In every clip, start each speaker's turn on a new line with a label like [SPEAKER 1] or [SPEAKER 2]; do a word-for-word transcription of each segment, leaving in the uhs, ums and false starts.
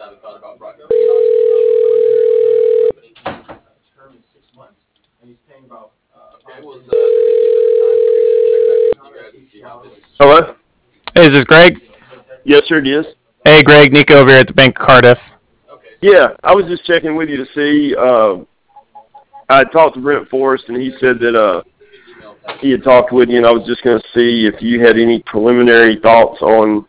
[SPEAKER 1] Hello?
[SPEAKER 2] Hey, is this Greg?
[SPEAKER 1] Yes, sir, it is.
[SPEAKER 2] Hey, Greg, Nico over here at the Bank of Cardiff.
[SPEAKER 1] Yeah, I was just checking with you to see. Uh, I talked to Brent Forrest, and he said that uh, he had talked with you, and I was just going to see if you had any preliminary thoughts on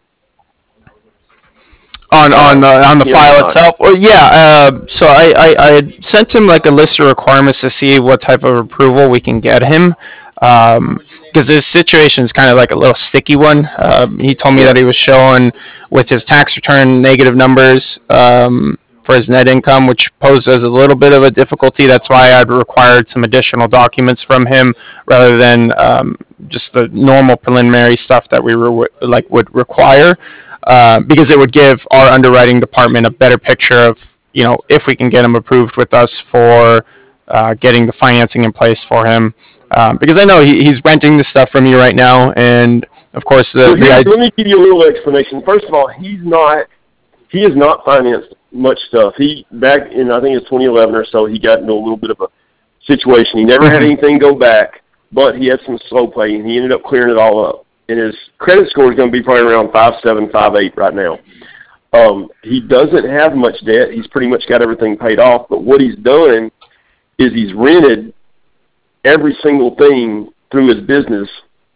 [SPEAKER 2] On
[SPEAKER 1] uh,
[SPEAKER 2] on the on the
[SPEAKER 1] him
[SPEAKER 2] file
[SPEAKER 1] or not.
[SPEAKER 2] itself. Well, yeah. Uh, so I, I I had sent him like a list of requirements to see what type of approval we can get him. Um, because this situation is kind of like a little sticky one. Um, he told me
[SPEAKER 1] Yeah.
[SPEAKER 2] that he was showing with his tax return negative numbers um, for his net income, which poses a little bit of a difficulty. That's why I'd required some additional documents from him rather than um, just the normal preliminary stuff that we were like would require. Uh, because it would give our underwriting department a better picture of, you know, if we can get him approved with us for uh, getting the financing in place for him. Um, because I know he, he's renting the stuff from you right now, and of course the,
[SPEAKER 1] So
[SPEAKER 2] the
[SPEAKER 1] here's,
[SPEAKER 2] idea.
[SPEAKER 1] let me give you a little explanation. First of all, he's not, he has not financed much stuff. He, back in, I think it's twenty eleven or so, he got into a little bit of a situation. He never had
[SPEAKER 2] Mhm.
[SPEAKER 1] anything go back, but he had some slow play, and he ended up clearing it all up. And his credit score is going to be probably around five seven, five eight right now. Um, he doesn't have much debt. He's pretty much got everything paid off, but what he's done is he's rented every single thing through his business.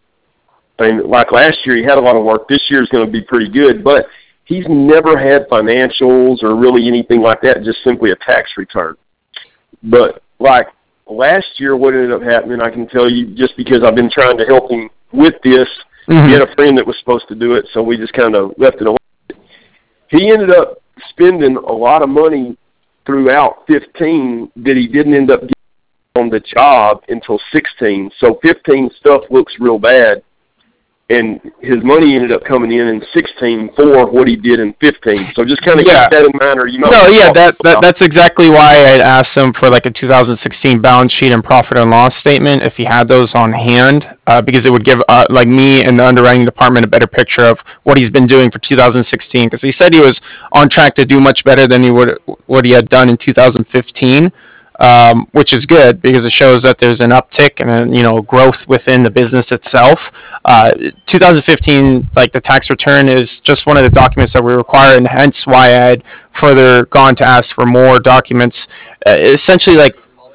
[SPEAKER 1] I mean, like last year, he had a lot of work. This year is going to be pretty good, but he's never had financials or really anything like that, just simply a tax return. But like last year, what ended up happening, I can tell you just because I've been trying to help him with this.
[SPEAKER 2] Mhm.
[SPEAKER 1] He had a friend that was supposed to do it, so we just kind of left it alone. He ended up spending a lot of money throughout fifteen that he didn't end up getting on the job until sixteen. So fifteen stuff looks real bad, and his money ended up coming in in sixteen for what he did in fifteen. So just kind of
[SPEAKER 2] Yeah.
[SPEAKER 1] keep that in mind, or you might
[SPEAKER 2] No,
[SPEAKER 1] want to
[SPEAKER 2] yeah,
[SPEAKER 1] talk
[SPEAKER 2] that, that
[SPEAKER 1] about.
[SPEAKER 2] that's exactly why I asked him for like a two thousand sixteen balance sheet and profit and loss statement if he had those on hand, uh, because it would give uh, like me and the underwriting department a better picture of what he's been doing for two thousand sixteen. Because he said he was on track to do much better than he would what he had done in two thousand fifteen. Um, which is good because it shows that there's an uptick and a, you know, growth within the business itself. Uh, two thousand fifteen, like the tax return, is just one of the documents that we require, and hence why I had further gone to ask for more documents. Uh, essentially, like,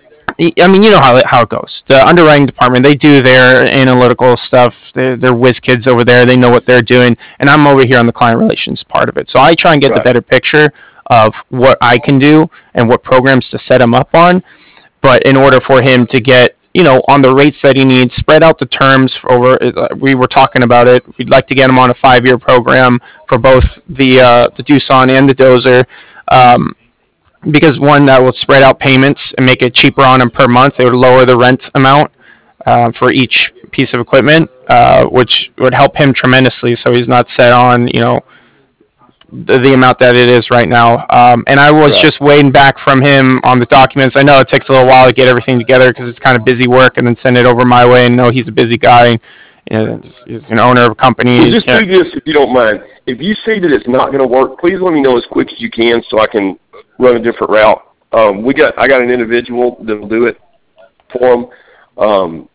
[SPEAKER 2] I mean, you know how it, how it goes. The underwriting department, they do their analytical stuff. They're, they're whiz kids over there. They know what they're doing, and I'm over here on the client relations part of it. So I try and get the
[SPEAKER 1] Right.
[SPEAKER 2] better picture of what I can do and what programs to set him up on. But in order for him to get, you know, on the rates that he needs, spread out the terms over. We were talking about it. We'd like to get him on a five-year program for both the uh, the Doosan and the Dozer. Um, because one, that will spread out payments and make it cheaper on him per month. It would lower the rent amount uh, for each piece of equipment, uh, which would help him tremendously. So he's not set on, you know, the, the amount that it is right now. Um, and I was
[SPEAKER 1] Right.
[SPEAKER 2] just waiting back from him on the documents. I know it takes a little while to get everything together because it's kind of busy work, and then send it over my way. And know he's a busy guy. You know, he's an owner of a company.
[SPEAKER 1] Well, just
[SPEAKER 2] Yeah.
[SPEAKER 1] do this if you don't mind. If you see that it's not going to work, please let me know as quick as you can so I can run a different route. Um, we got I got an individual that will do it for him. Um,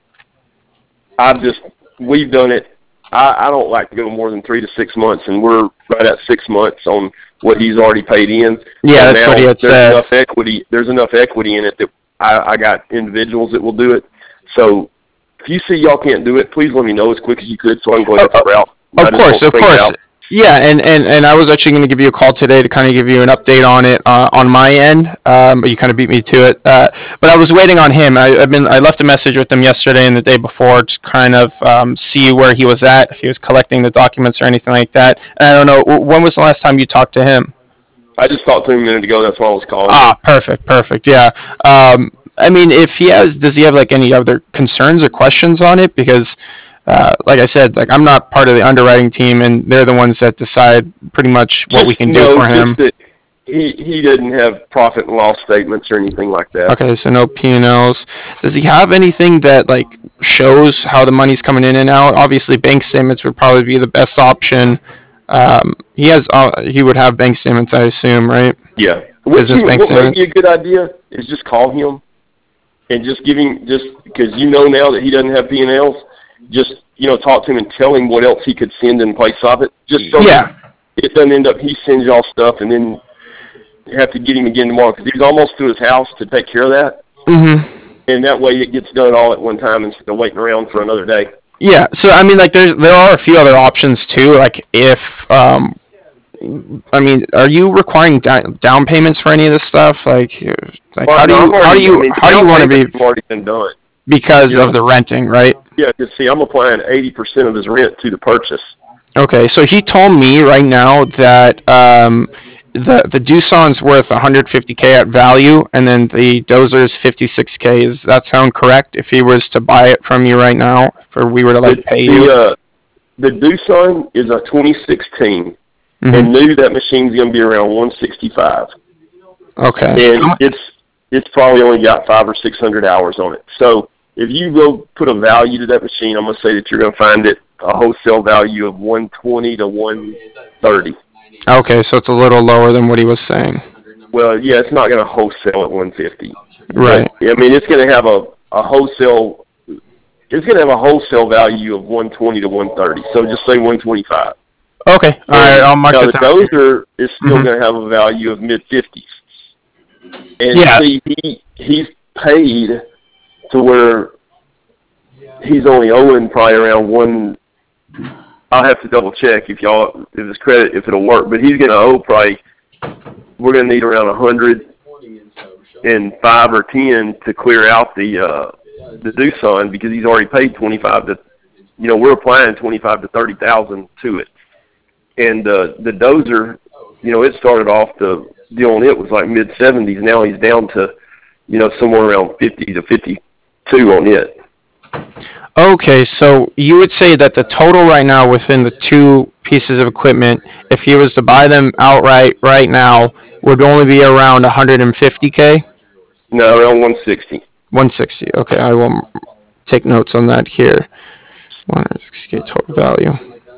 [SPEAKER 1] I've just we've done it. I, I don't like to go more than three to six months, and we're right at six months on what he's already paid in.
[SPEAKER 2] Yeah,
[SPEAKER 1] So
[SPEAKER 2] that's
[SPEAKER 1] now
[SPEAKER 2] what he had
[SPEAKER 1] there's
[SPEAKER 2] said.
[SPEAKER 1] enough equity. There's enough equity in it that I, I got individuals that will do it. So if you see y'all can't do it, please let me know as quick as you could so I can go ahead
[SPEAKER 2] Oh,
[SPEAKER 1] and route.
[SPEAKER 2] Of
[SPEAKER 1] I just
[SPEAKER 2] course,
[SPEAKER 1] won't
[SPEAKER 2] of
[SPEAKER 1] freak
[SPEAKER 2] course.
[SPEAKER 1] out.
[SPEAKER 2] Yeah, and, and, and I was actually going to give you a call today to kind of give you an update on it uh, on my end, um, but you kind of beat me to it. Uh, but I was waiting on him. I, I've been I left a message with him yesterday and the day before to kind of um, see where he was at, if he was collecting the documents or anything like that. And I don't know, w- when was the last time you talked to him?
[SPEAKER 1] I just talked to him a minute ago. That's why I was calling.
[SPEAKER 2] Ah, perfect, perfect. Yeah. Um, I mean, if he has, does he have like any other concerns or questions on it? Because, uh, like I said, like I'm not part of the underwriting team, and they're the ones that decide pretty much what we
[SPEAKER 1] Just
[SPEAKER 2] can do
[SPEAKER 1] know
[SPEAKER 2] for him.
[SPEAKER 1] just that he he didn't have profit and loss statements or anything like that.
[SPEAKER 2] Okay, so no P and Ls. Does he have anything that like shows how the money's coming in and out? Obviously, bank statements would probably be the best option. Um, he has uh, he would have bank statements, I assume, right?
[SPEAKER 1] Yeah. What,
[SPEAKER 2] Business
[SPEAKER 1] you,
[SPEAKER 2] bank
[SPEAKER 1] what may
[SPEAKER 2] statements.
[SPEAKER 1] be a good idea is just call him and just give him, just because you know now that he doesn't have P and Ls, just, you know, talk to him and tell him what else he could send in place of it. Just so
[SPEAKER 2] Yeah.
[SPEAKER 1] that it doesn't end up he sends y'all stuff and then you have to get him again tomorrow, because he's almost to his house to take care of that.
[SPEAKER 2] Mm-hmm.
[SPEAKER 1] And that way it gets done all at one time instead of waiting around for another day.
[SPEAKER 2] Yeah. So I mean, like, there's there are a few other options too. Like, if um, I mean, are you requiring down, down payments for any of this stuff? Like, like
[SPEAKER 1] Well,
[SPEAKER 2] how do
[SPEAKER 1] no,
[SPEAKER 2] you
[SPEAKER 1] I've
[SPEAKER 2] how do
[SPEAKER 1] already, I
[SPEAKER 2] you
[SPEAKER 1] mean,
[SPEAKER 2] how do you want to be
[SPEAKER 1] I've already been done.
[SPEAKER 2] because
[SPEAKER 1] Yeah.
[SPEAKER 2] of the renting, right?
[SPEAKER 1] Yeah, because see, I'm applying eighty percent of his rent to the purchase.
[SPEAKER 2] Okay, so he told me right now that um, the the Doosan's worth one hundred fifty k at value, and then the Dozer's fifty-six k. Does that sound correct? If he was to buy it from you right now, if we were to like
[SPEAKER 1] The,
[SPEAKER 2] pay
[SPEAKER 1] the,
[SPEAKER 2] you?
[SPEAKER 1] uh, the Doosan is a twenty sixteen,
[SPEAKER 2] Mhm.
[SPEAKER 1] and new that machine's going to be around one sixty-five,
[SPEAKER 2] Okay.
[SPEAKER 1] and it's it's probably only got five or six hundred hours on it. So if you go put a value to that machine, I'm going to say that you're going to find it a wholesale value of one twenty to one thirty.
[SPEAKER 2] Okay, so it's a little lower than what he was saying.
[SPEAKER 1] Well, yeah, it's not going to wholesale at one fifty.
[SPEAKER 2] Right.
[SPEAKER 1] But, I mean, it's going to have a, a wholesale. It's going to have a wholesale value of one twenty to one thirty. So just say one twenty-five.
[SPEAKER 2] Okay. All right. I'll mark
[SPEAKER 1] now,
[SPEAKER 2] it
[SPEAKER 1] the
[SPEAKER 2] down.
[SPEAKER 1] Dozer is still
[SPEAKER 2] Mhm.
[SPEAKER 1] going to have a value of mid fifties. And
[SPEAKER 2] Yeah.
[SPEAKER 1] see, he he's paid to where he's only owing probably around one. I'll have to double check if y'all if his credit if it'll work, but he's going to owe probably. We're going to need around a hundred and five or ten to clear out the uh, the Doosan, because he's already paid twenty five to. You know, we're applying twenty five to thirty thousand to it, and uh, the Dozer, you know, it started off the deal on it was like mid seventies. Now he's down to, you know, somewhere around fifty to fifty two on it.
[SPEAKER 2] Okay, so you would say that the total right now within the two pieces of equipment, if he was to buy them outright right now, would only be around one hundred fifty k?
[SPEAKER 1] No, around one sixty.
[SPEAKER 2] one sixty. Okay, I will take notes on that here. one hundred sixty k total value.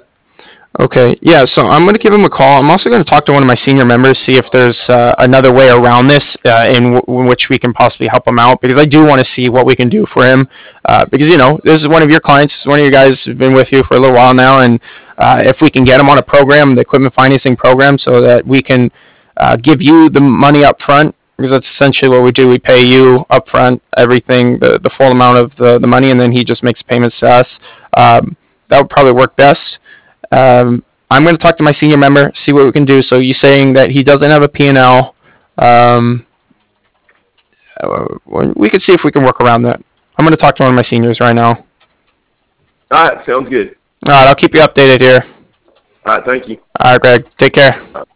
[SPEAKER 2] Okay, yeah, so I'm going to give him a call. I'm also going to talk to one of my senior members, see if there's uh, another way around this uh, in, w- in which we can possibly help him out, because I do want to see what we can do for him. Uh, because, you know, this is one of your clients, this is one of you guys who've been with you for a little while now, and uh, if we can get him on a program, the equipment financing program, so that we can uh, give you the money up front, because that's essentially what we do. We pay you up front everything, the, the full amount of the, the money, and then he just makes payments to us. Um, that would probably work best. Um, I'm going to talk to my senior member, see what we can do. So you saying that he doesn't have a P and L. Um, we could see if we can work around that. I'm going to talk to one of my seniors right now.
[SPEAKER 1] All right, sounds good.
[SPEAKER 2] All right, I'll keep you updated here.
[SPEAKER 1] All right, thank you.
[SPEAKER 2] All right, Greg. Take care.